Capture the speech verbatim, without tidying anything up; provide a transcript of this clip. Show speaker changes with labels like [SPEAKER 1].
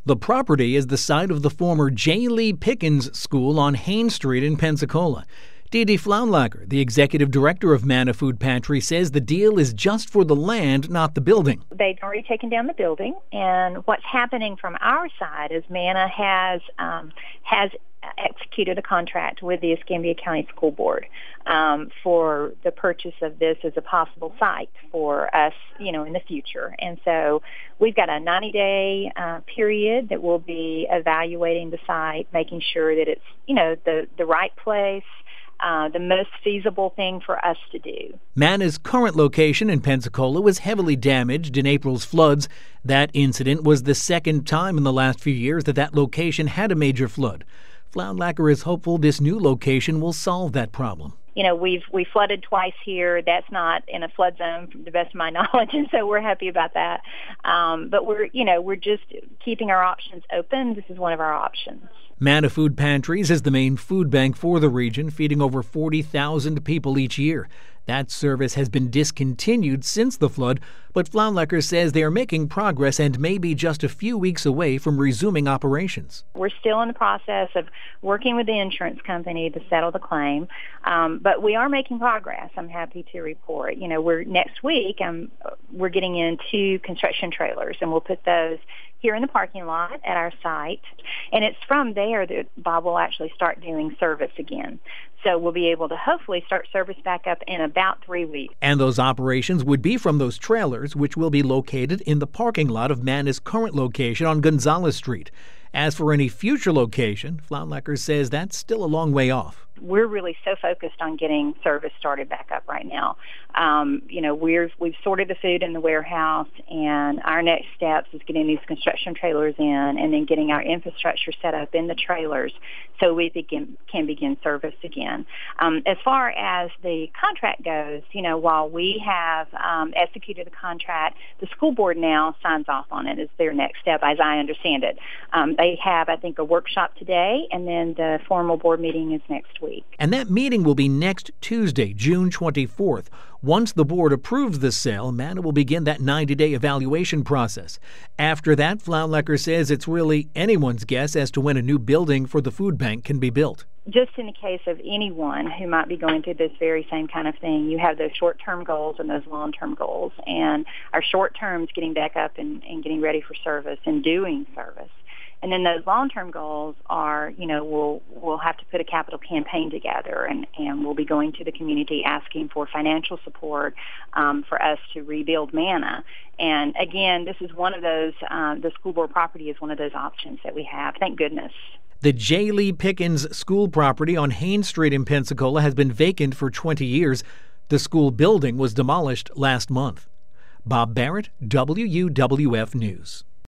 [SPEAKER 1] The property is the site of the former J. Lee Pickens School on Haines Street in Pensacola. Dee Dee Flaunlacher, the executive director of Manna Food Pantry, says the deal is just for the land, not the building.
[SPEAKER 2] They've already taken down the building, and what's happening from our side is Manna has um, has executed a contract with the Escambia County School Board um, for the purchase of this as a possible site for us, you know, in the future. And so we've got a ninety-day uh, period that we'll be evaluating the site, making sure that it's, you know, the, the right place, Uh, the most feasible thing for us to do.
[SPEAKER 1] Manna's current location in Pensacola was heavily damaged in April's floods. That incident was the second time in the last few years that that location had a major flood. Flaunlacher is hopeful this new location will solve that problem.
[SPEAKER 2] You know, we've we flooded twice here. That's not in a flood zone, from the best of my knowledge, and so we're happy about that. Um, but we're, you know, we're just keeping our options open. This is one of our options.
[SPEAKER 1] Manna Food Pantries is the main food bank for the region, feeding over forty thousand people each year. That service has been discontinued since the flood, but Flaunlacher says they are making progress and may be just a few weeks away from resuming operations.
[SPEAKER 2] We're still in the process of working with the insurance company to settle the claim, um, but we are making progress. I'm happy to report. You know, we're next week. Um, we're getting in two construction trailers, and we'll put those here in the parking lot at our site, and it's from there that Bob will actually start doing service again. So we'll be able to hopefully start service back up in about three weeks.
[SPEAKER 1] And those operations would be from those trailers, which will be located in the parking lot of Manna's current location on Gonzales Street. As for any future location, Flaunlacher says that's still a long way off.
[SPEAKER 2] We're really so focused on getting service started back up right now. Um, you know, we've we've sorted the food in the warehouse, and our next steps is getting these construction trailers in, and then getting our infrastructure set up in the trailers so we begin, can begin service again. Um, as far as the contract goes, you know, while we have um, executed the contract, the school board now signs off on it as their next step, as I understand it. Um, they have, I think, a workshop today, and then the formal board meeting is next week.
[SPEAKER 1] And that meeting will be next Tuesday, June twenty-fourth. Once the board approves the sale, Manna will begin that ninety-day evaluation process. After that, Flaunlacher says it's really anyone's guess as to when a new building for the food bank can be built.
[SPEAKER 2] Just in the case of anyone who might be going through this very same kind of thing, you have those short-term goals and those long-term goals. And our short-term is getting back up and, and getting ready for service and doing service. And then those long-term goals are, you know, we'll we'll have to put a capital campaign together, and, and we'll be going to the community asking for financial support um, for us to rebuild Manna. And again, this is one of those, uh, the school board property is one of those options that we have. Thank goodness.
[SPEAKER 1] The J. Lee Pickens School property on Haines Street in Pensacola has been vacant for twenty years. The school building was demolished last month. Bob Barrett, W U W F News.